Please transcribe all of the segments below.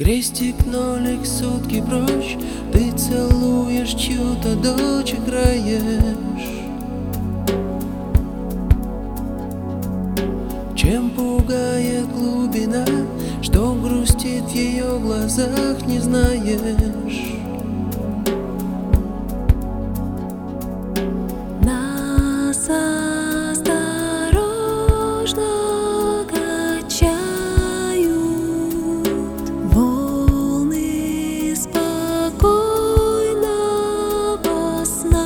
Крестик, нолик, сутки прочь, ты целуешь чью-то дочь, играешь. Чем пугает глубина, что грустит в ее глазах, не знаешь. Нас осторожно качают волны спокойного сна.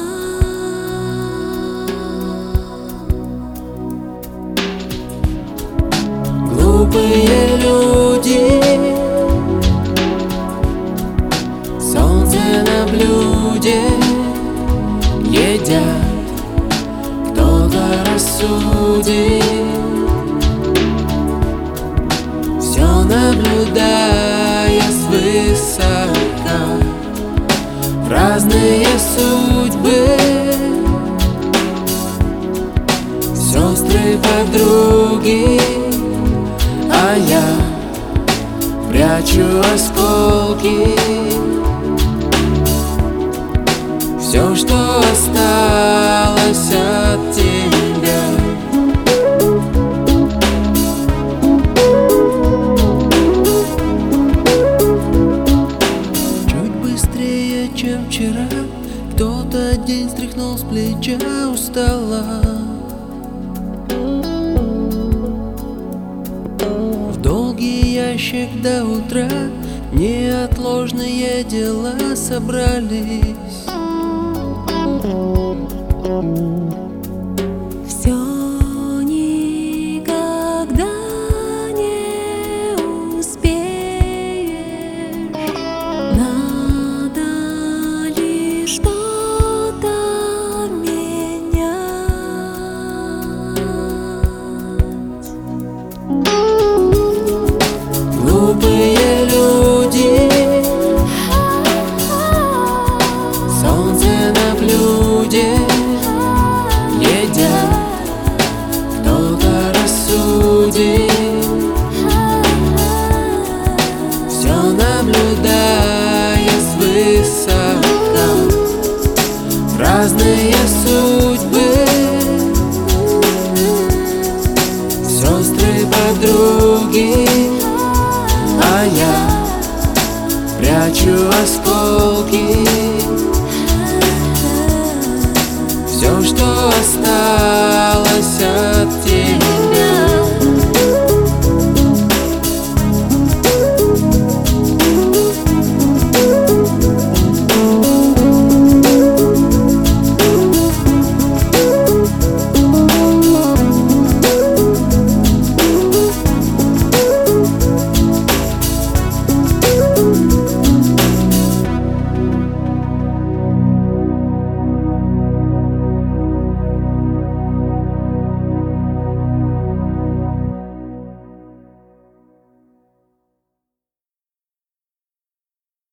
Глупые люди, солнце на блюде едят. Кто-то рассудит, все наблюдая свысока. Разные судьбы, сестры, подруги, а я прячу осколки. Все, что осталось от тебя. Чуть быстрее, чем вчера, кто-то день стряхнул с плеча устала. В долгий ящик до утра неотложные дела собрались. Все никогда не успеешь, надо лишь что-то менять. Глупые люди, солнце на блюде едят. Кто-то рассудит, все наблюдая свысока. Разные судьбы, сестры, подруги, а я прячу осколки. Все, что осталось от